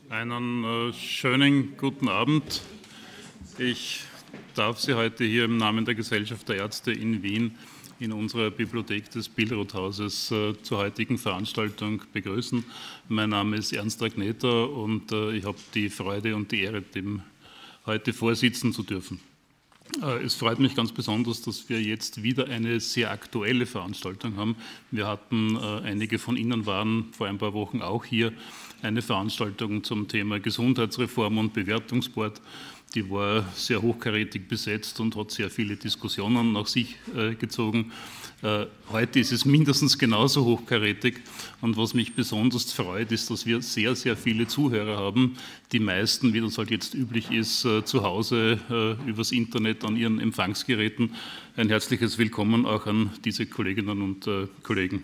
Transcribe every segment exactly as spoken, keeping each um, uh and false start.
Einen äh, schönen guten Abend. Ich darf Sie heute hier im Namen der Gesellschaft der Ärzte in Wien in unserer Bibliothek des Billroth-Hauses äh, zur heutigen Veranstaltung begrüßen. Mein Name ist Ernst Ragneter und äh, ich habe die Freude und die Ehre, dem heute vorsitzen zu dürfen. Äh, es freut mich ganz besonders, dass wir jetzt wieder eine sehr aktuelle Veranstaltung haben. Wir hatten, äh, einige von Ihnen waren vor ein paar Wochen auch hier, eine Veranstaltung zum Thema Gesundheitsreform und Bewertungsboard. Die war sehr hochkarätig besetzt und hat sehr viele Diskussionen nach sich äh, gezogen. Äh, heute ist es mindestens genauso hochkarätig und was mich besonders freut, ist, dass wir sehr, sehr viele Zuhörer haben. Die meisten, wie das halt jetzt üblich ist, äh, zu Hause äh, übers Internet an ihren Empfangsgeräten. Ein herzliches Willkommen auch an diese Kolleginnen und äh, Kollegen.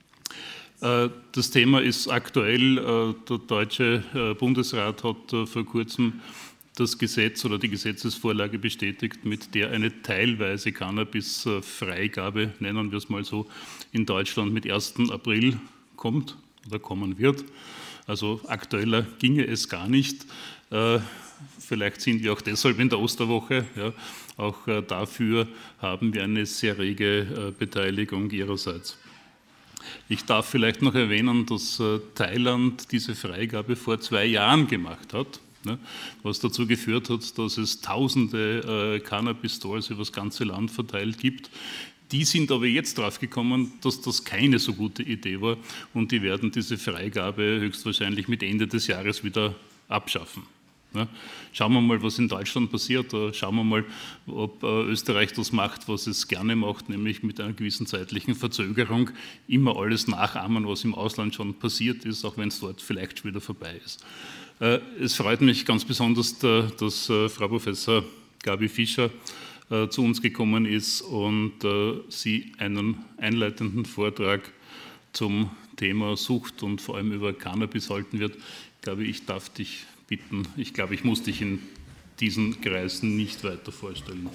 Das Thema ist aktuell. Der Deutsche Bundesrat hat vor kurzem das Gesetz oder die Gesetzesvorlage bestätigt, mit der eine teilweise Cannabis-Freigabe, nennen wir es mal so, in Deutschland mit ersten April kommt oder kommen wird. Also aktueller ginge es gar nicht. Vielleicht sind wir auch deshalb in der Osterwoche. Ja, auch dafür haben wir eine sehr rege Beteiligung Ihrerseits. Ich darf vielleicht noch erwähnen, dass Thailand diese Freigabe vor zwei Jahren gemacht hat, was dazu geführt hat, dass es tausende Cannabis-Stores über das ganze Land verteilt gibt. Die sind aber jetzt drauf gekommen, dass das keine so gute Idee war und die werden diese Freigabe höchstwahrscheinlich mit Ende des Jahres wieder abschaffen. Schauen wir mal, was in Deutschland passiert. Schauen wir mal, ob Österreich das macht, was es gerne macht, nämlich mit einer gewissen zeitlichen Verzögerung immer alles nachahmen, was im Ausland schon passiert ist, auch wenn es dort vielleicht schon wieder vorbei ist. Es freut mich ganz besonders, dass Frau Professor Gabi Fischer zu uns gekommen ist und sie einen einleitenden Vortrag zum Thema Sucht und vor allem über Cannabis halten wird. Gabi, ich darf dich bitten. Ich glaube, ich muss dich in diesen Kreisen nicht weiter vorstellen.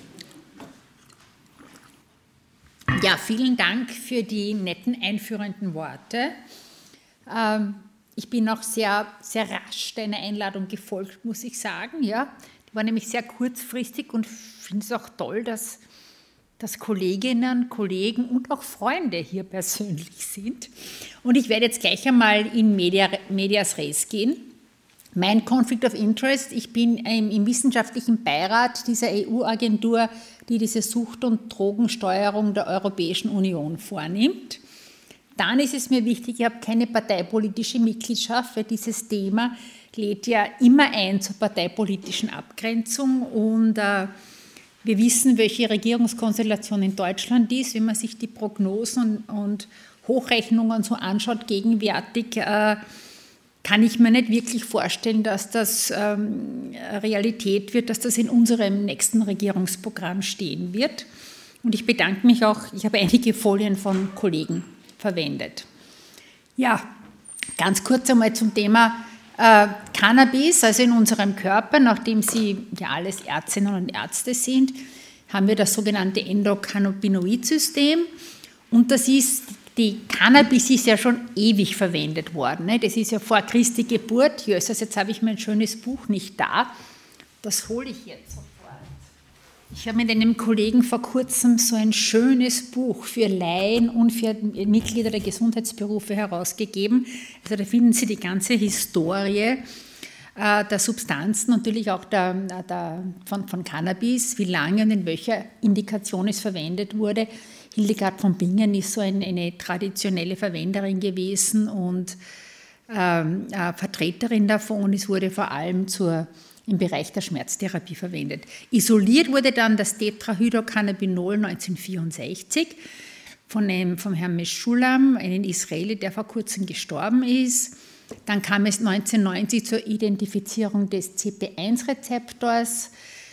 Ja, vielen Dank für die netten einführenden Worte. Ähm, ich bin auch sehr, sehr rasch deiner Einladung gefolgt, muss ich sagen. Ja, die war nämlich sehr kurzfristig und finde es auch toll, dass, dass Kolleginnen, Kollegen und auch Freunde hier persönlich sind. Und ich werde jetzt gleich einmal in Media, Medias Res gehen. Mein Conflict of Interest, ich bin im wissenschaftlichen Beirat dieser E U-Agentur, die diese Sucht- und Drogensteuerung der Europäischen Union vornimmt. Dann ist es mir wichtig, ich habe keine parteipolitische Mitgliedschaft, weil dieses Thema lädt ja immer ein zur parteipolitischen Abgrenzung und äh, wir wissen, welche Regierungskonstellation in Deutschland ist, wenn man sich die Prognosen und, und Hochrechnungen so anschaut, gegenwärtig äh, kann ich mir nicht wirklich vorstellen, dass das ähm, Realität wird, dass das in unserem nächsten Regierungsprogramm stehen wird. Und ich bedanke mich auch, ich habe einige Folien von Kollegen verwendet. Ja, ganz kurz einmal zum Thema äh, Cannabis, also in unserem Körper, nachdem Sie ja alles Ärztinnen und Ärzte sind, haben wir das sogenannte Endokannabinoid-System und das ist Die Cannabis ist ja schon ewig verwendet worden. Ne? Das ist ja vor Christi Geburt. Jesus, jetzt habe ich mein schönes Buch nicht da. Das hole ich jetzt sofort. Ich habe mit einem Kollegen vor kurzem so ein schönes Buch für Laien und für Mitglieder der Gesundheitsberufe herausgegeben. Also da finden Sie die ganze Historie äh, der Substanzen, natürlich auch der, der, von, von Cannabis, wie lange und in welcher Indikation es verwendet wurde. Hildegard von Bingen ist so ein, eine traditionelle Verwenderin gewesen und ähm, äh, Vertreterin davon. Es wurde vor allem zur, im Bereich der Schmerztherapie verwendet. Isoliert wurde dann das Tetrahydrocannabinol neunzehnhundertvierundsechzig von einem, vom Herrn Meshulam, einem Israeli, der vor kurzem gestorben ist. Dann kam es neunzehnhundertneunzig zur Identifizierung des C P eins Rezeptors.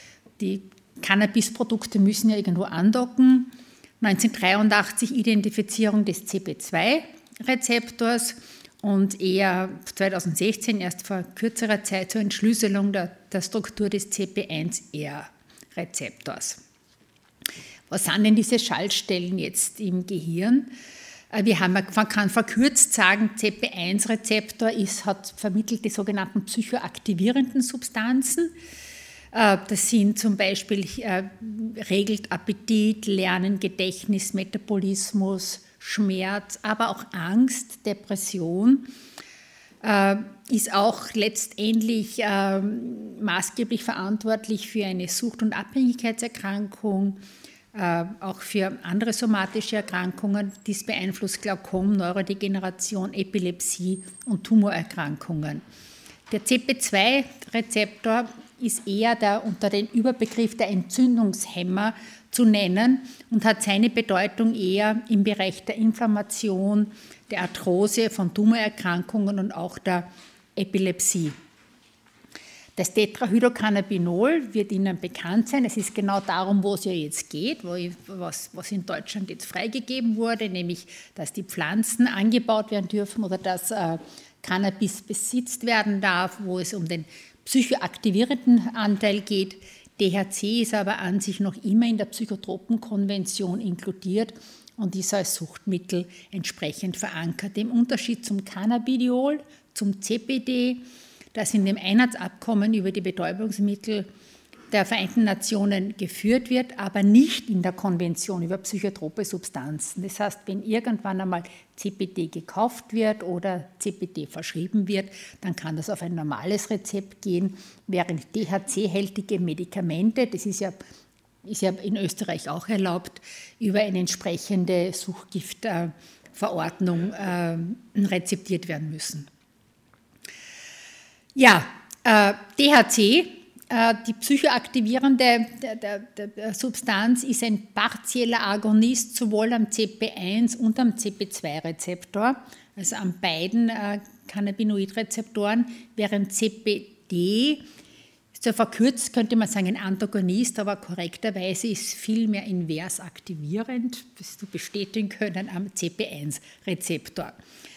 Die Cannabisprodukte müssen ja irgendwo andocken. neunzehnhundertdreiundachtzig Identifizierung des C P zwei Rezeptors und eher zweitausendsechzehn, erst vor kürzerer Zeit, zur Entschlüsselung der, der Struktur des C P eins R Rezeptors. Was sind denn diese Schaltstellen jetzt im Gehirn? Wir haben, man kann verkürzt sagen, C P eins Rezeptor ist, hat vermittelt die sogenannten psychoaktivierenden Substanzen. Das sind zum Beispiel, äh, regelt Appetit, Lernen, Gedächtnis, Metabolismus, Schmerz, aber auch Angst, Depression. Äh, ist auch letztendlich äh, maßgeblich verantwortlich für eine Sucht- und Abhängigkeitserkrankung, äh, auch für andere somatische Erkrankungen. Dies beeinflusst Glaukom, Neurodegeneration, Epilepsie und Tumorerkrankungen. Der C P zwei Rezeptor ist eher der, unter den Überbegriff der Entzündungshemmer zu nennen und hat seine Bedeutung eher im Bereich der Inflammation, der Arthrose, von Tumorerkrankungen und auch der Epilepsie. Das Tetrahydrocannabinol wird Ihnen bekannt sein. Es ist genau darum, wo es ja jetzt geht, wo ich, was, was in Deutschland jetzt freigegeben wurde, nämlich, dass die Pflanzen angebaut werden dürfen oder dass äh, Cannabis besitzt werden darf, wo es um den psychoaktivierenden Anteil geht. D H C ist aber an sich noch immer in der Psychotropenkonvention inkludiert und ist als Suchtmittel entsprechend verankert. Im Unterschied zum Cannabidiol, zum C B D, das in dem Einheitsabkommen über die Betäubungsmittel der Vereinten Nationen geführt wird, aber nicht in der Konvention über psychotrope Substanzen. Das heißt, wenn irgendwann einmal C B D gekauft wird oder C B D verschrieben wird, dann kann das auf ein normales Rezept gehen, während D H C-hältige Medikamente, das ist ja, ist ja in Österreich auch erlaubt, über eine entsprechende Suchtgiftverordnung äh, rezeptiert werden müssen. Ja, äh, D H C, die psychoaktivierende Substanz, ist ein partieller Agonist sowohl am C P eins und am C P zwei Rezeptor, also an beiden Cannabinoidrezeptoren, während C B D, so verkürzt könnte man sagen ein Antagonist, aber korrekterweise ist vielmehr invers aktivierend, das zu bestätigen können am C P eins Rezeptor.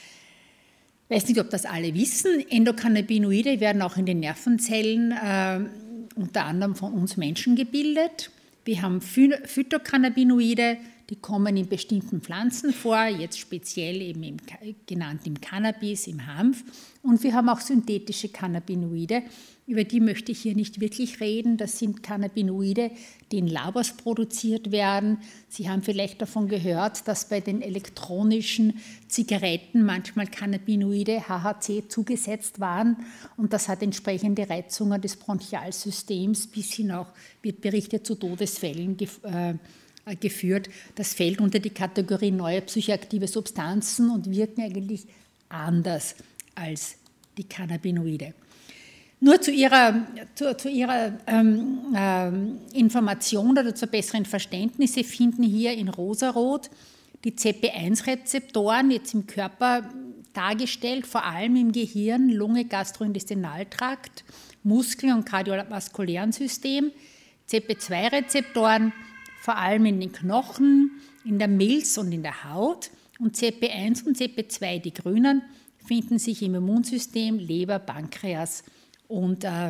Ich weiß nicht, ob das alle wissen, Endokannabinoide werden auch in den Nervenzellen äh, unter anderem von uns Menschen gebildet. Wir haben Phytocannabinoide, die kommen in bestimmten Pflanzen vor, jetzt speziell eben im, genannt im Cannabis, im Hanf. Und wir haben auch synthetische Cannabinoide, über die möchte ich hier nicht wirklich reden. Das sind Cannabinoide, die in Labors produziert werden. Sie haben vielleicht davon gehört, dass bei den elektronischen Zigaretten manchmal Cannabinoide, H H C, zugesetzt waren. Und das hat entsprechende Reizungen des Bronchialsystems bis hin auch, wird berichtet, zu Todesfällen äh, geführt. Das fällt unter die Kategorie neue psychoaktive Substanzen und wirken eigentlich anders als die Cannabinoide. Nur zu Ihrer, zu, zu ihrer ähm, ähm, Information oder zur besseren Verständnis, Sie finden hier in rosarot die C P eins Rezeptoren jetzt im Körper dargestellt, vor allem im Gehirn, Lunge, Gastrointestinaltrakt, Muskeln und kardiovaskulären System. C P zwei Rezeptoren vor allem in den Knochen, in der Milz und in der Haut. Und C P eins und C P zwei, die grünen, finden sich im Immunsystem, Leber, Pankreas und äh,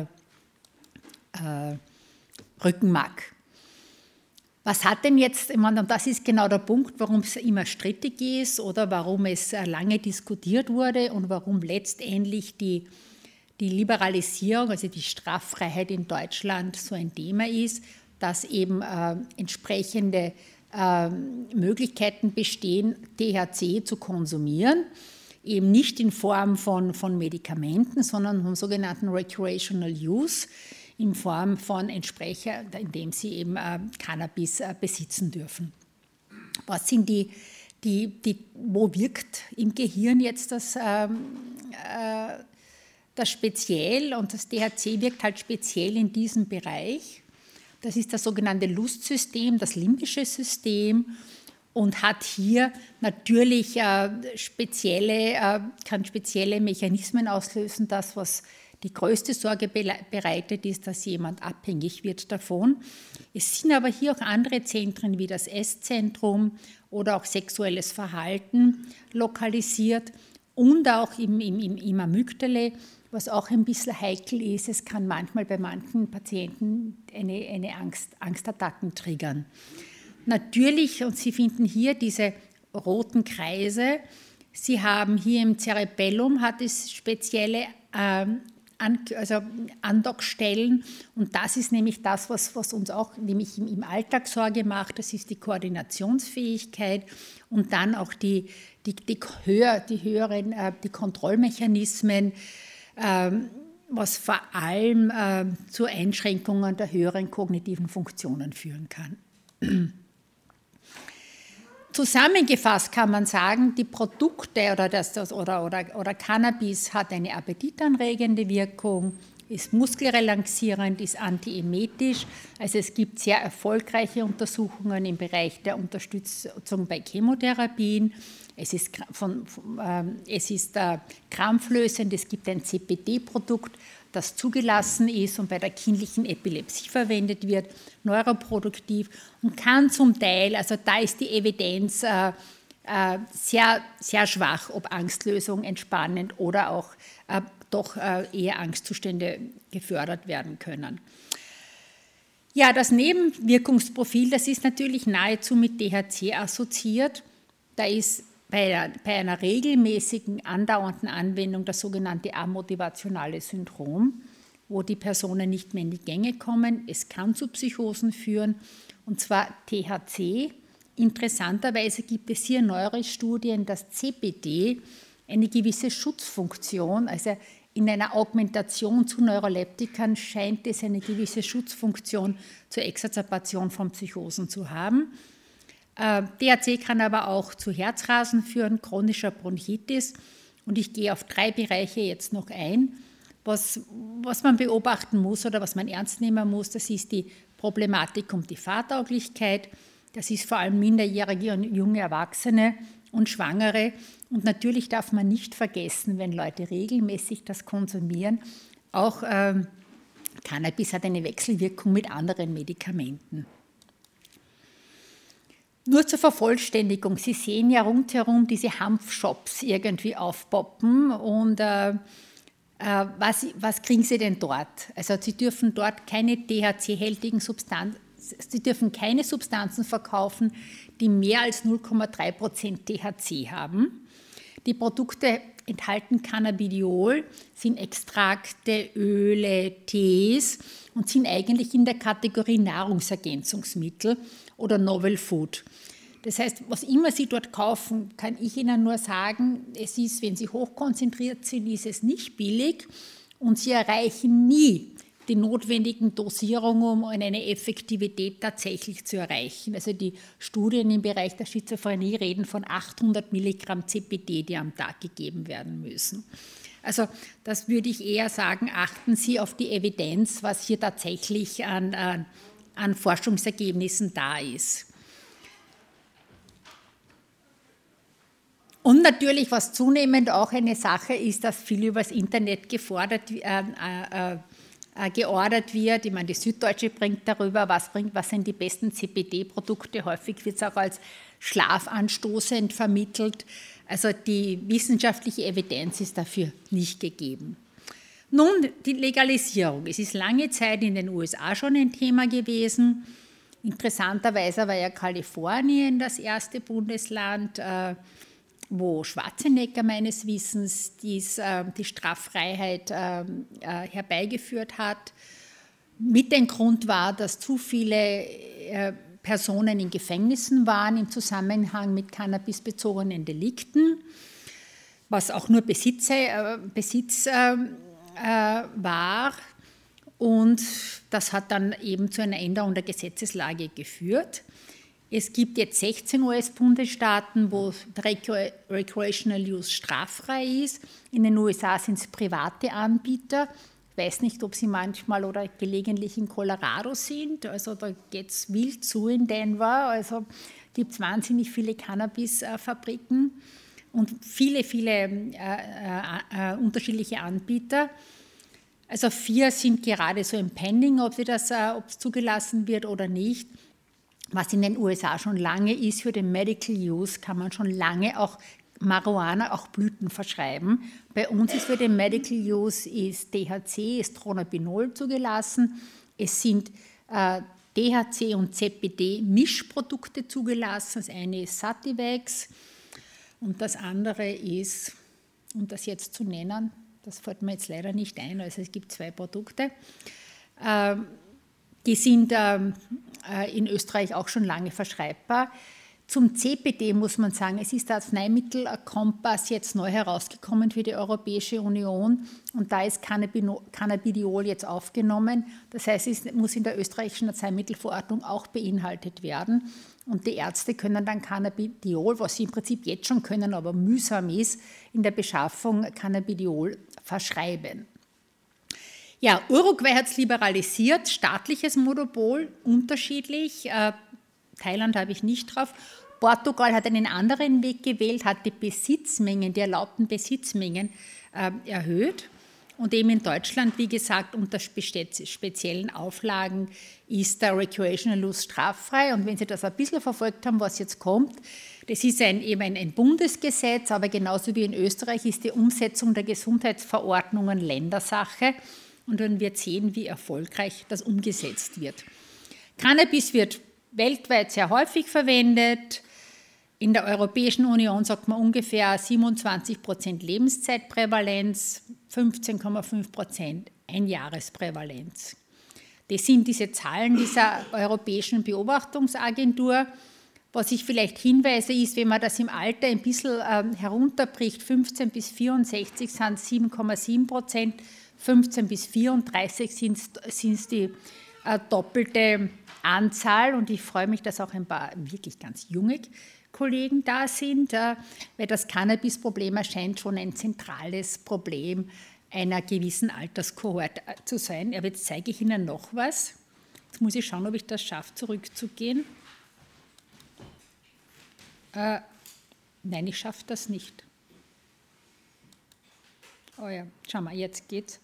äh, Rückenmark. Was hat denn jetzt, ich meine, und das ist genau der Punkt, warum es immer strittig ist oder warum es lange diskutiert wurde und warum letztendlich die, die Liberalisierung, also die Straffreiheit in Deutschland so ein Thema ist, dass eben äh, entsprechende äh, Möglichkeiten bestehen, T H C zu konsumieren. Eben nicht in Form von, von Medikamenten, sondern vom sogenannten Recreational Use, in Form von Entsprecher, indem sie eben äh, Cannabis äh, besitzen dürfen. Was sind die, die, die, wo wirkt im Gehirn jetzt das, äh, äh, das speziell? Und das T H C wirkt halt speziell in diesem Bereich. Das ist das sogenannte Lustsystem, das limbische System. Und hat hier natürlich äh, spezielle, äh, kann spezielle Mechanismen auslösen. Das, was die größte Sorge bereitet, ist, dass jemand abhängig wird davon. Es sind aber hier auch andere Zentren wie das Esszentrum oder auch sexuelles Verhalten lokalisiert und auch im, im, im Amygdale, was auch ein bisschen heikel ist. Es kann manchmal bei manchen Patienten eine, eine Angst, Angstattacken triggern. Natürlich, und Sie finden hier diese roten Kreise. Sie haben hier im Cerebellum hat es spezielle ähm, an, also Andockstellen und das ist nämlich das, was, was uns auch nämlich im, im Alltag Sorge macht. Das ist die Koordinationsfähigkeit und dann auch die, die, die, höher, die höheren äh, die Kontrollmechanismen, ähm, was vor allem äh, zu Einschränkungen der höheren kognitiven Funktionen führen kann. Zusammengefasst kann man sagen, die Produkte oder, das, das, oder, oder, oder Cannabis hat eine appetitanregende Wirkung, ist muskelrelaxierend, ist antiemetisch. Also es gibt sehr erfolgreiche Untersuchungen im Bereich der Unterstützung bei Chemotherapien. Es ist, von, von, äh, es ist äh, krampflösend, es gibt ein C B D-Produkt, das zugelassen ist und bei der kindlichen Epilepsie verwendet wird, neuroproduktiv und kann zum Teil, also da ist die Evidenz äh, äh, sehr, sehr schwach, ob Angstlösung entspannend oder auch äh, doch äh, eher Angstzustände gefördert werden können. Ja, das Nebenwirkungsprofil, das ist natürlich nahezu mit T H C assoziiert. Da ist bei einer, bei einer regelmäßigen, andauernden Anwendung das sogenannte amotivationale Syndrom, wo die Personen nicht mehr in die Gänge kommen. Es kann zu Psychosen führen, und zwar T H C. Interessanterweise gibt es hier neuere Studien, dass C B D eine gewisse Schutzfunktion, also in einer Augmentation zu Neuroleptikern scheint es eine gewisse Schutzfunktion zur Exacerbation von Psychosen zu haben. T H C kann aber auch zu Herzrasen führen, chronischer Bronchitis. Und ich gehe auf drei Bereiche jetzt noch ein. Was, was man beobachten muss oder was man ernst nehmen muss, das ist die Problematik um die Fahrtauglichkeit. Das ist vor allem minderjährige und junge Erwachsene und Schwangere. Und natürlich darf man nicht vergessen, wenn Leute regelmäßig das konsumieren, auch ähm, Cannabis hat eine Wechselwirkung mit anderen Medikamenten. Nur zur Vervollständigung, Sie sehen ja rundherum diese Hanfshops irgendwie aufpoppen und äh, äh, was, was kriegen Sie denn dort? Also Sie dürfen dort keine T H C-hältigen Substanzen, Sie dürfen keine Substanzen verkaufen, die mehr als null Komma drei Prozent T H C haben. Die Produkte enthalten Cannabidiol, sind Extrakte, Öle, Tees und sind eigentlich in der Kategorie Nahrungsergänzungsmittel oder Novel Food. Das heißt, was immer Sie dort kaufen, kann ich Ihnen nur sagen, es ist, wenn Sie hochkonzentriert sind, ist es nicht billig und Sie erreichen nie die notwendigen Dosierungen, um eine Effektivität tatsächlich zu erreichen. Also die Studien im Bereich der Schizophrenie reden von achthundert Milligramm C B D, die am Tag gegeben werden müssen. Also das würde ich eher sagen, achten Sie auf die Evidenz, was hier tatsächlich an, an, an Forschungsergebnissen da ist. Und natürlich, was zunehmend auch eine Sache ist, dass viel übers Internet gefordert wird, äh, äh, geordert wird. Ich meine, die Süddeutsche bringt darüber, was, bringt, was sind die besten C B D-Produkte. Häufig wird es auch als schlafanstoßend vermittelt. Also die wissenschaftliche Evidenz ist dafür nicht gegeben. Nun, die Legalisierung. Es ist lange Zeit in den U S A schon ein Thema gewesen. Interessanterweise war ja Kalifornien das erste Bundesland, äh, wo Schwarzenegger meines Wissens dies, äh, die Straffreiheit äh, äh, herbeigeführt hat. Mit dem Grund war, dass zu viele äh, Personen in Gefängnissen waren im Zusammenhang mit cannabisbezogenen Delikten, was auch nur Besitz, äh, Besitz äh, äh, war. Und das hat dann eben zu einer Änderung der Gesetzeslage geführt. Es gibt jetzt sechzehn U S-Bundesstaaten, wo Recreational Use straffrei ist. In den U S A sind es private Anbieter. Ich weiß nicht, ob Sie manchmal oder gelegentlich in Colorado sind. Also da geht es wild zu in Denver. Also gibt es wahnsinnig viele Cannabis-Fabriken und viele, viele äh, äh, unterschiedliche Anbieter. Also vier sind gerade so im Pending, ob sie das, äh, ob es zugelassen wird oder nicht. Was in den U S A schon lange ist, für den Medical Use kann man schon lange auch Marihuana, auch Blüten verschreiben. Bei uns ist für den Medical Use ist T H C, ist Dronabinol zugelassen. Es sind äh, T H C und C B D-Mischprodukte zugelassen. Das eine ist Sativex und das andere ist, um das jetzt zu nennen, das fällt mir jetzt leider nicht ein, also es gibt zwei Produkte, die sind in Österreich auch schon lange verschreibbar. Zum C B D muss man sagen, es ist der Arzneimittelkompass jetzt neu herausgekommen für die Europäische Union und da ist Cannabidiol jetzt aufgenommen. Das heißt, es muss in der österreichischen Arzneimittelverordnung auch beinhaltet werden und die Ärzte können dann Cannabidiol, was sie im Prinzip jetzt schon können, aber mühsam ist, in der Beschaffung Cannabidiol verschreiben. Ja, Uruguay hat es liberalisiert, staatliches Monopol, unterschiedlich. Äh, Thailand habe ich nicht drauf. Portugal hat einen anderen Weg gewählt, hat die Besitzmengen, die erlaubten Besitzmengen äh, erhöht. Und eben in Deutschland, wie gesagt, unter speziellen Auflagen ist der Recreational Use straffrei. Und wenn Sie das ein bisschen verfolgt haben, was jetzt kommt, das ist ein, eben ein, ein Bundesgesetz, aber genauso wie in Österreich ist die Umsetzung der Gesundheitsverordnungen Ländersache. Und dann wird sehen, wie erfolgreich das umgesetzt wird. Cannabis wird weltweit sehr häufig verwendet. In der Europäischen Union sagt man ungefähr siebenundzwanzig Prozent Lebenszeitprävalenz, fünfzehn Komma fünf Prozent Einjahresprävalenz. Das sind diese Zahlen dieser Europäischen Beobachtungsagentur. Was ich vielleicht hinweise, ist, wenn man das im Alter ein bisschen äh, herunterbricht, fünfzehn bis vierundsechzig sind es sieben Komma sieben Prozent, fünfzehn bis vierunddreißig sind es die äh, doppelte Anzahl. Und ich freue mich, dass auch ein paar wirklich ganz junge Kollegen da sind, äh, weil das Cannabis-Problem erscheint schon ein zentrales Problem einer gewissen Alterskohorte zu sein. Aber jetzt zeige ich Ihnen noch was. Jetzt muss ich schauen, ob ich das schaffe, zurückzugehen. Äh, nein, ich schaffe das nicht. Oh ja, schau mal, jetzt geht's.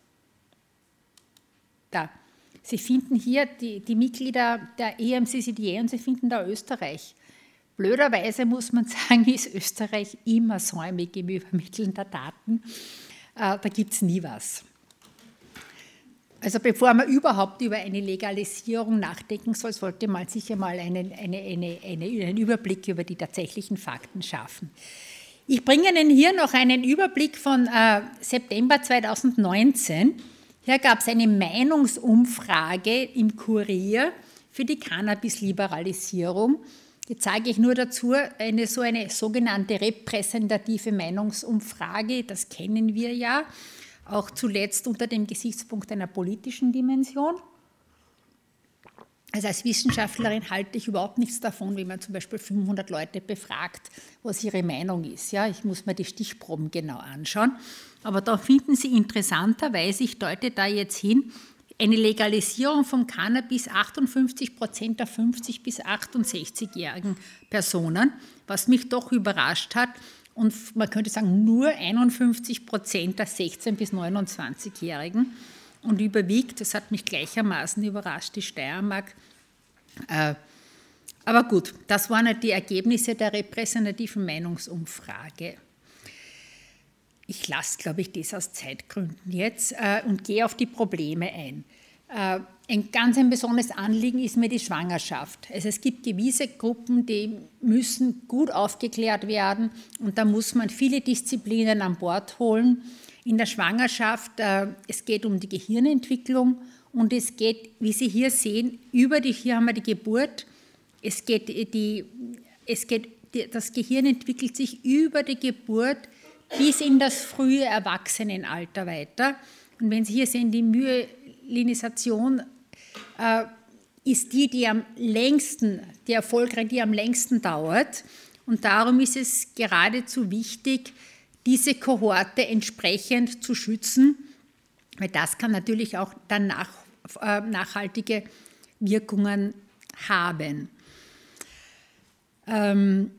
Da. Sie finden hier die, die Mitglieder der E M C C D A und Sie finden da Österreich. Blöderweise muss man sagen, ist Österreich immer säumig im Übermitteln der Daten. Äh, da gibt es nie was. Also bevor man überhaupt über eine Legalisierung nachdenken soll, sollte man sicher mal einen, eine, eine, eine, einen Überblick über die tatsächlichen Fakten schaffen. Ich bringe Ihnen hier noch einen Überblick von äh, September zweitausendneunzehn. Hier gab es eine Meinungsumfrage im Kurier für die Cannabis-Liberalisierung. Jetzt sage ich nur dazu, eine so eine sogenannte repräsentative Meinungsumfrage, das kennen wir ja, auch zuletzt unter dem Gesichtspunkt einer politischen Dimension. Also als Wissenschaftlerin halte ich überhaupt nichts davon, wenn man zum Beispiel fünfhundert Leute befragt, was ihre Meinung ist. Ja, ich muss mir die Stichproben genau anschauen. Aber da finden Sie interessanterweise, ich deute da jetzt hin, eine Legalisierung vom Cannabis achtundfünfzig Prozent der fünfzig- bis achtundsechzigjährigen Personen, was mich doch überrascht hat. Und man könnte sagen, nur einundfünfzig Prozent der sechzehn- bis neunundzwanzigjährigen. Und überwiegt, das hat mich gleichermaßen überrascht, die Steiermark. Äh, aber gut, das waren die Ergebnisse der repräsentativen Meinungsumfrage. Ich lasse, glaube ich, das aus Zeitgründen jetzt äh, und gehe auf die Probleme ein. Äh, ein ganz ein besonderes Anliegen ist mir die Schwangerschaft. Also es gibt gewisse Gruppen, die müssen gut aufgeklärt werden und da muss man viele Disziplinen an Bord holen. In der Schwangerschaft, äh, es geht um die Gehirnentwicklung und es geht, wie Sie hier sehen, über die, hier haben wir die Geburt, es geht die, es geht, die, das Gehirn entwickelt sich über die Geburt bis in das frühe Erwachsenenalter weiter. Und wenn Sie hier sehen, die Myelinisation äh, ist die, die am längsten, die erfolgreich, die am längsten dauert. Und darum ist es geradezu wichtig, diese Kohorte entsprechend zu schützen, weil das kann natürlich auch dann nach, äh, nachhaltige Wirkungen haben. Ähm,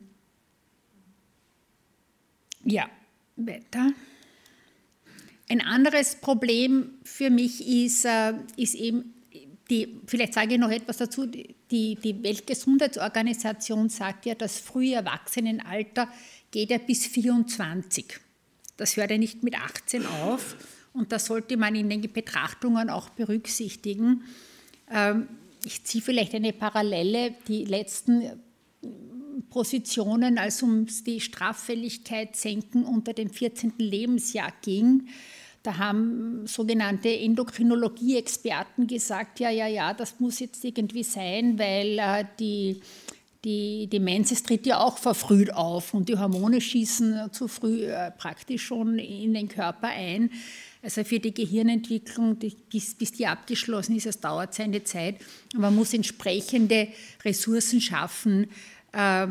ja, weiter. Ein anderes Problem für mich ist, äh, ist eben, die, vielleicht sage ich noch etwas dazu, die, die Weltgesundheitsorganisation sagt ja, das frühe Erwachsenenalter geht ja bis vierundzwanzig. Das hört ja nicht mit achtzehn auf und das sollte man in den Betrachtungen auch berücksichtigen. Ähm, ich ziehe vielleicht eine Parallele, die letzten Positionen, als um die Straffälligkeit senken unter dem vierzehnten Lebensjahr ging. Da haben sogenannte Endokrinologie-Experten gesagt, ja, ja, ja, das muss jetzt irgendwie sein, weil äh, die, die Demenz es tritt ja auch verfrüht auf und die Hormone schießen zu früh äh, praktisch schon in den Körper ein. Also für die Gehirnentwicklung, die, bis, bis die abgeschlossen ist, das dauert seine Zeit. Man muss entsprechende Ressourcen schaffen, äh,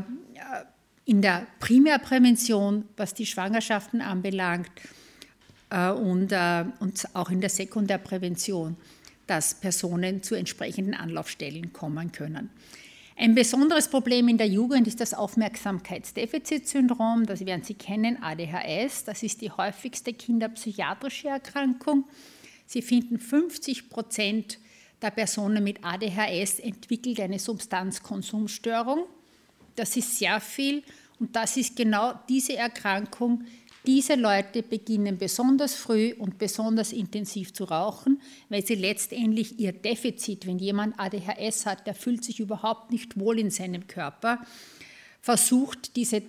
in der Primärprävention, was die Schwangerschaften anbelangt, äh, und, äh, und auch in der Sekundärprävention, dass Personen zu entsprechenden Anlaufstellen kommen können. Ein besonderes Problem in der Jugend ist das Aufmerksamkeitsdefizitsyndrom, das werden Sie kennen, A D H S. Das ist die häufigste kinderpsychiatrische Erkrankung. Sie finden, fünfzig Prozent der Personen mit A D H S entwickelt eine Substanzkonsumstörung. Das ist sehr viel und das ist genau diese Erkrankung. Diese Leute beginnen besonders früh und besonders intensiv zu rauchen, weil sie letztendlich ihr Defizit, wenn jemand A D H S hat, der fühlt sich überhaupt nicht wohl in seinem Körper, versucht diese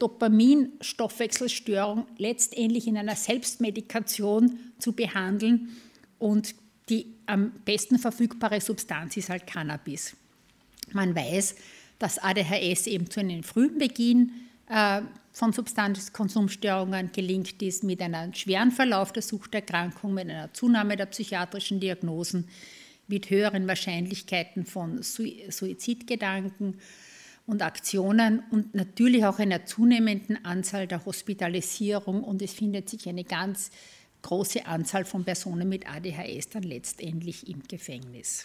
Dopaminstoffwechselstörung letztendlich in einer Selbstmedikation zu behandeln und die am besten verfügbare Substanz ist halt Cannabis. Man weiß, dass A D H S eben zu einem frühen Beginn äh, von Substanzkonsumstörungen gelingt ist, mit einem schweren Verlauf der Suchterkrankung, mit einer Zunahme der psychiatrischen Diagnosen, mit höheren Wahrscheinlichkeiten von Suizidgedanken und Aktionen und natürlich auch einer zunehmenden Anzahl der Hospitalisierung, und es findet sich eine ganz große Anzahl von Personen mit A D H S dann letztendlich im Gefängnis.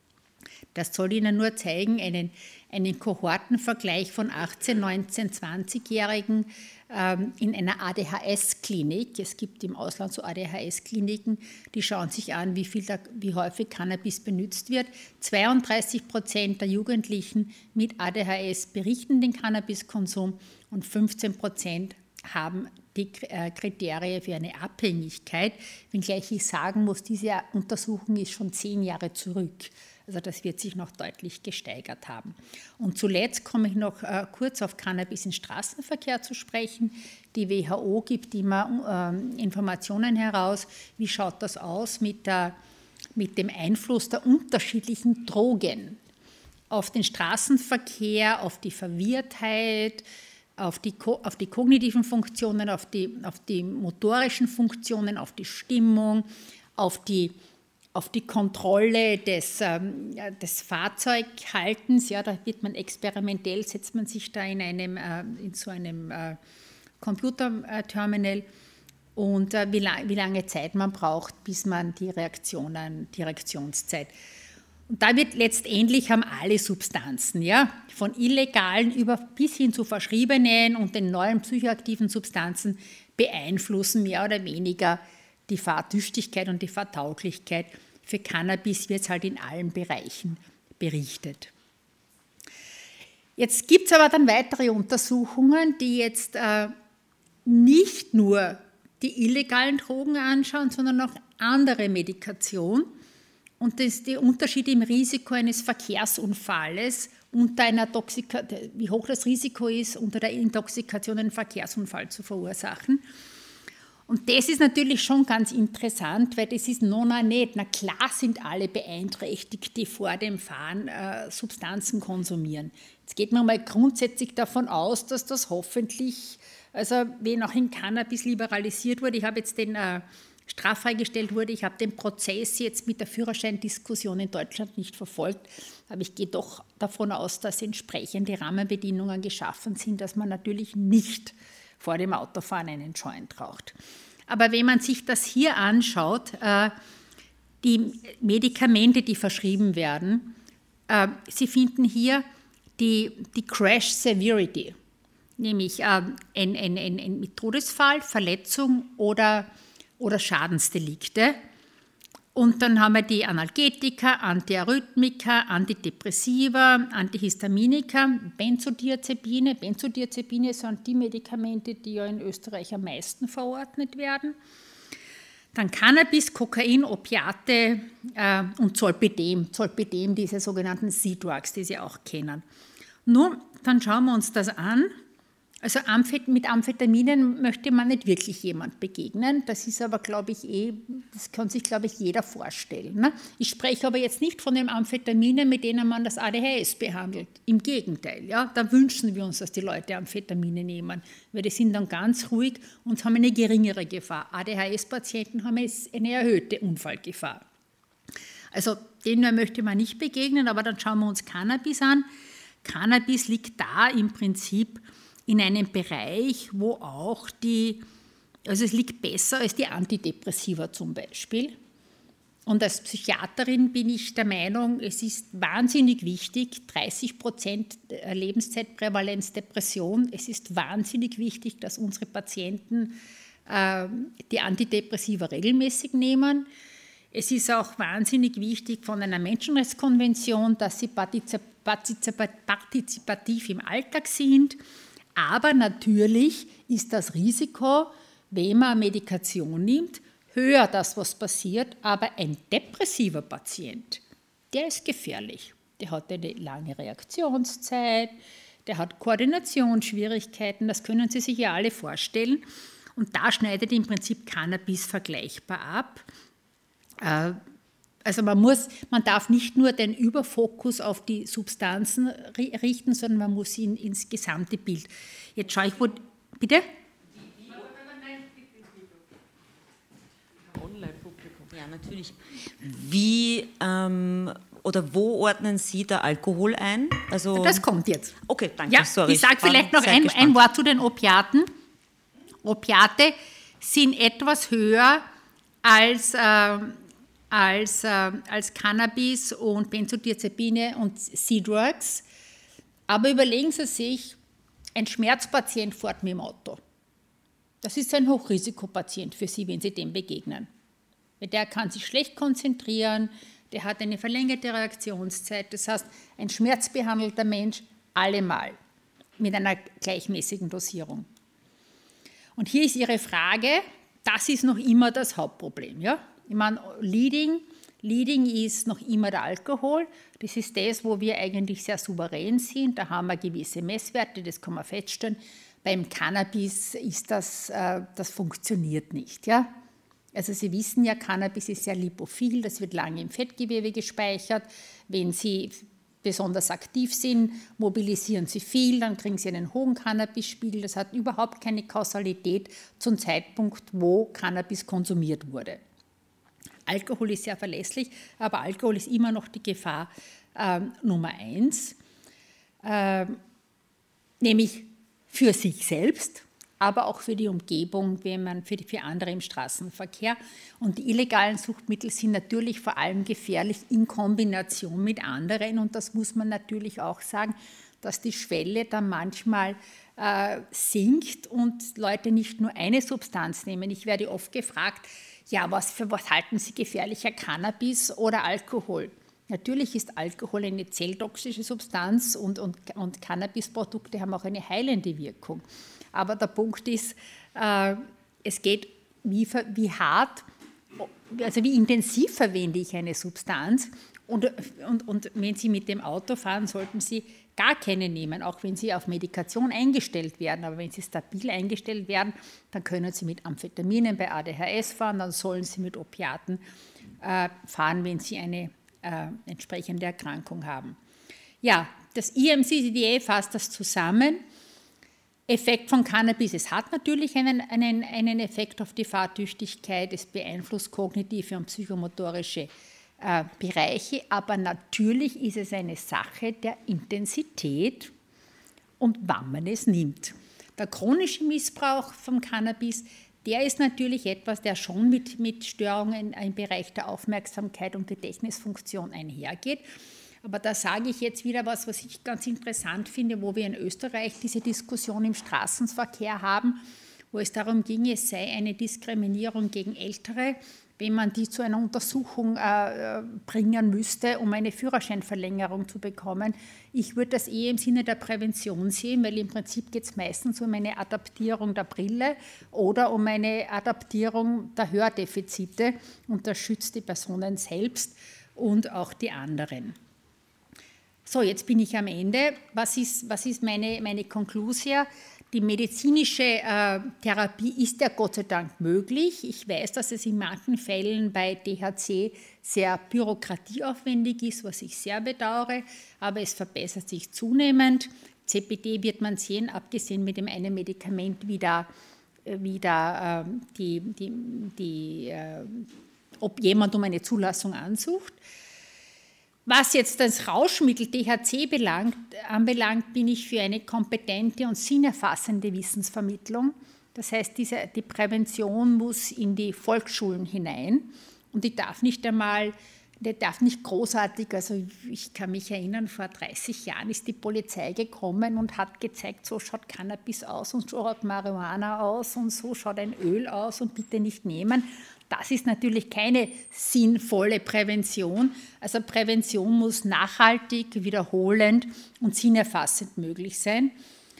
Das soll Ihnen nur zeigen, einen, einen Kohortenvergleich von achtzehn-, neunzehn-, zwanzigjährigen ähm, in einer A D H S-Klinik. Es gibt im Ausland so A D H S-Kliniken, die schauen sich an, wie, viel da, wie häufig Cannabis benutzt wird. zweiunddreißig Prozent der Jugendlichen mit A D H S berichten den Cannabiskonsum und fünfzehn Prozent haben die Kriterien für eine Abhängigkeit, wenngleich ich sagen muss, diese Untersuchung ist schon zehn Jahre zurück. Also das wird sich noch deutlich gesteigert haben. Und zuletzt komme ich noch äh, kurz auf Cannabis im Straßenverkehr zu sprechen. Die W H O gibt immer äh, Informationen heraus. Wie schaut das aus mit, der, mit dem Einfluss der unterschiedlichen Drogen auf den Straßenverkehr, auf die Verwirrtheit, auf die, auf die kognitiven Funktionen, auf die, auf die motorischen Funktionen, auf die Stimmung, auf die auf die Kontrolle des, ähm, des Fahrzeughaltens. Ja, da wird man experimentell, setzt man sich da in, einem, äh, in so einem äh, Computerterminal und äh, wie, lang, wie lange Zeit man braucht, bis man die Reaktionen, die Reaktionszeit. Und da wird letztendlich haben alle Substanzen, ja, von illegalen über bis hin zu verschriebenen und den neuen psychoaktiven Substanzen beeinflussen mehr oder weniger die Fahrtüchtigkeit und die Fahrtauglichkeit. Für Cannabis wird es halt in allen Bereichen berichtet. Jetzt gibt es aber dann weitere Untersuchungen, die jetzt äh, nicht nur die illegalen Drogen anschauen, sondern auch andere Medikation. Und das ist der Unterschied im Risiko eines Verkehrsunfalles unter einer Toxikation, wie hoch das Risiko ist, unter der Intoxikation einen Verkehrsunfall zu verursachen. Und das ist natürlich schon ganz interessant, weil das ist noch nicht. Na klar sind alle beeinträchtigt, die vor dem Fahren äh, Substanzen konsumieren. Jetzt geht man mal grundsätzlich davon aus, dass das hoffentlich, also wenn auch in Cannabis liberalisiert wurde, ich habe jetzt den äh, straffrei gestellt wurde, ich habe den Prozess jetzt mit der Führerscheindiskussion in Deutschland nicht verfolgt, aber ich gehe doch davon aus, dass entsprechende Rahmenbedingungen geschaffen sind, dass man natürlich nicht vor dem Autofahren einen Joint raucht. Aber wenn man sich das hier anschaut, äh, die Medikamente, die verschrieben werden, äh, Sie finden hier die, die Crash Severity, nämlich äh, ein, ein, ein, ein Todesfall, Verletzung oder, oder Schadensdelikte. Und dann haben wir die Analgetika, Antiarrhythmika, Antidepressiva, Antihistaminika, Benzodiazepine. Benzodiazepine sind die Medikamente, die ja in Österreich am meisten verordnet werden. Dann Cannabis, Kokain, Opiate äh, und Zolpidem. Zolpidem, diese sogenannten C-Drugs, die Sie auch kennen. Nun, dann schauen wir uns das an. Also mit Amphetaminen möchte man nicht wirklich jemand begegnen. Das ist aber, glaube ich, eh, das kann sich, glaube ich, jeder vorstellen. Ne? Ich spreche aber jetzt nicht von den Amphetaminen, mit denen man das A D H S behandelt. Im Gegenteil, ja, da wünschen wir uns, dass die Leute Amphetamine nehmen, weil die sind dann ganz ruhig und haben eine geringere Gefahr. A D H S-Patienten haben eine erhöhte Unfallgefahr. Also denen möchte man nicht begegnen, aber dann schauen wir uns Cannabis an. Cannabis liegt da im Prinzip in einem Bereich, wo auch die, also es liegt besser als die Antidepressiva zum Beispiel. Und als Psychiaterin bin ich der Meinung, es ist wahnsinnig wichtig, dreißig Prozent Lebenszeitprävalenz Depression, es ist wahnsinnig wichtig, dass unsere Patienten äh, die Antidepressiva regelmäßig nehmen. Es ist auch wahnsinnig wichtig von einer Menschenrechtskonvention, dass sie partizipativ im Alltag sind. Aber natürlich ist das Risiko, wenn man Medikation nimmt, höher, dass was passiert. Aber ein depressiver Patient, der ist gefährlich. Der hat eine lange Reaktionszeit, der hat Koordinationsschwierigkeiten, das können Sie sich ja alle vorstellen. Und da schneidet im Prinzip Cannabis vergleichbar ab. Also man muss, man darf nicht nur den Überfokus auf die Substanzen richten, sondern man muss ihn ins gesamte Bild. Jetzt schaue ich, wo, bitte? Online-Publikum, ja natürlich. Wie ähm, oder wo ordnen Sie der Alkohol ein? Also das kommt jetzt. Okay, danke, ja, sorry. Ich sage vielleicht noch ein, ein Wort zu den Opiaten. Opiate sind etwas höher als... Äh, Als, äh, als Cannabis und Benzodiazepine und C-Drugs. Aber überlegen Sie sich, ein Schmerzpatient fährt mit dem Auto. Das ist ein Hochrisikopatient für Sie, wenn Sie dem begegnen. Der kann sich schlecht konzentrieren, der hat eine verlängerte Reaktionszeit. Das heißt, ein schmerzbehandelter Mensch allemal mit einer gleichmäßigen Dosierung. Und hier ist Ihre Frage, das ist noch immer das Hauptproblem, ja? Ich meine, Leading, Leading ist noch immer der Alkohol. Das ist das, wo wir eigentlich sehr souverän sind. Da haben wir gewisse Messwerte, das kann man feststellen. Beim Cannabis ist das, äh, das funktioniert nicht. Ja? Also Sie wissen ja, Cannabis ist sehr lipophil, das wird lange im Fettgewebe gespeichert. Wenn Sie besonders aktiv sind, mobilisieren Sie viel, dann kriegen Sie einen hohen Cannabisspiegel. Das hat überhaupt keine Kausalität zum Zeitpunkt, wo Cannabis konsumiert wurde. Alkohol ist sehr verlässlich, aber Alkohol ist immer noch die Gefahr äh, Nummer eins, äh, nämlich für sich selbst, aber auch für die Umgebung, wenn man für, die, für andere im Straßenverkehr. Und die illegalen Suchtmittel sind natürlich vor allem gefährlich in Kombination mit anderen. Und das muss man natürlich auch sagen, dass die Schwelle dann manchmal äh, sinkt und Leute nicht nur eine Substanz nehmen. Ich werde oft gefragt, ja, was für was halten Sie gefährlicher, Cannabis oder Alkohol? Natürlich ist Alkohol eine zelltoxische Substanz und, und, und Cannabisprodukte haben auch eine heilende Wirkung. Aber der Punkt ist, äh, es geht, wie, wie hart, also wie intensiv verwende ich eine Substanz. Und, und, und wenn Sie mit dem Auto fahren, sollten Sie gar keine nehmen, auch wenn Sie auf Medikation eingestellt werden. Aber wenn Sie stabil eingestellt werden, dann können Sie mit Amphetaminen bei A D H S fahren, dann sollen Sie mit Opiaten äh, fahren, wenn Sie eine äh, entsprechende Erkrankung haben. Ja, das I M C D A fasst das zusammen. Effekt von Cannabis, es hat natürlich einen, einen, einen Effekt auf die Fahrtüchtigkeit, es beeinflusst kognitive und psychomotorische äh, Bereiche, aber natürlich ist es eine Sache der Intensität und wann man es nimmt. Der chronische Missbrauch vom Cannabis, der ist natürlich etwas, der schon mit, mit Störungen im Bereich der Aufmerksamkeit und Gedächtnisfunktion einhergeht. Aber da sage ich jetzt wieder was, was ich ganz interessant finde, wo wir in Österreich diese Diskussion im Straßenverkehr haben, wo es darum ging, es sei eine Diskriminierung gegen Ältere, wenn man die zu einer Untersuchung äh, bringen müsste, um eine Führerscheinverlängerung zu bekommen. Ich würde das eher im Sinne der Prävention sehen, weil im Prinzip geht es meistens um eine Adaptierung der Brille oder um eine Adaptierung der Hördefizite und das schützt die Personen selbst und auch die anderen. So, jetzt bin ich am Ende. Was ist, was ist meine, meine Konklusion? Die medizinische äh, Therapie ist ja Gott sei Dank möglich. Ich weiß, dass es in manchen Fällen bei T H C sehr bürokratieaufwendig ist, was ich sehr bedauere, aber es verbessert sich zunehmend. C B D wird man sehen, abgesehen mit dem einen Medikament, wie da, wie da äh, die, die, die, äh, ob jemand um eine Zulassung ansucht. Was jetzt das Rauschmittel T H C belangt, anbelangt, bin ich für eine kompetente und sinnerfassende Wissensvermittlung. Das heißt, diese, die Prävention muss in die Volksschulen hinein und die darf nicht einmal, die darf nicht großartig, also ich kann mich erinnern, vor dreißig Jahren ist die Polizei gekommen und hat gezeigt, so schaut Cannabis aus und so schaut Marihuana aus und so schaut ein Öl aus und bitte nicht nehmen. Das ist natürlich keine sinnvolle Prävention. Also Prävention muss nachhaltig, wiederholend und sinnerfassend möglich sein.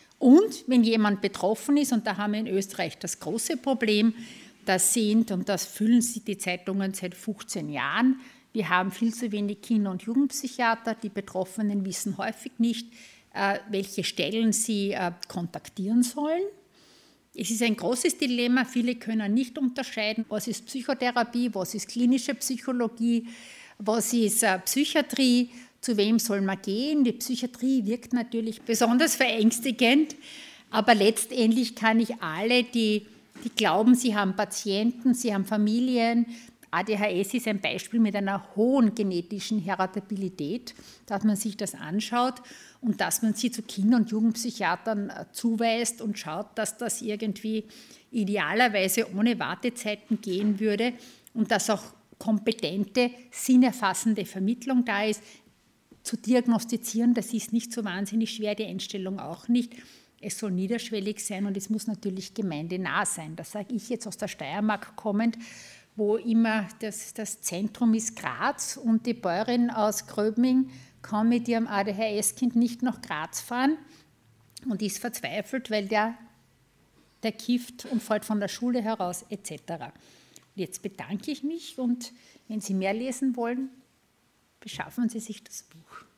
Und wenn jemand betroffen ist, und da haben wir in Österreich das große Problem, das sind, und das füllen sich die Zeitungen seit fünfzehn Jahren, wir haben viel zu wenig Kinder- und Jugendpsychiater, die Betroffenen wissen häufig nicht, welche Stellen sie kontaktieren sollen. Es ist ein großes Dilemma, viele können nicht unterscheiden, was ist Psychotherapie, was ist klinische Psychologie, was ist äh, Psychiatrie, zu wem soll man gehen. Die Psychiatrie wirkt natürlich besonders verängstigend, aber letztendlich kann ich alle, die, die glauben, sie haben Patienten, sie haben Familien, A D H S ist ein Beispiel mit einer hohen genetischen Heritabilität, dass man sich das anschaut und dass man sie zu Kinder- und Jugendpsychiatern zuweist und schaut, dass das irgendwie idealerweise ohne Wartezeiten gehen würde und dass auch kompetente, sinnerfassende Vermittlung da ist. Zu diagnostizieren, das ist nicht so wahnsinnig schwer, die Einstellung auch nicht. Es soll niederschwellig sein und es muss natürlich gemeindenah sein. Das sage ich jetzt aus der Steiermark kommend, wo immer das, das Zentrum ist Graz und die Bäuerin aus Gröbming kann mit ihrem A D H S-Kind nicht nach Graz fahren und ist verzweifelt, weil der, der kifft und fällt von der Schule heraus et cetera. Jetzt bedanke ich mich und wenn Sie mehr lesen wollen, beschaffen Sie sich das Buch.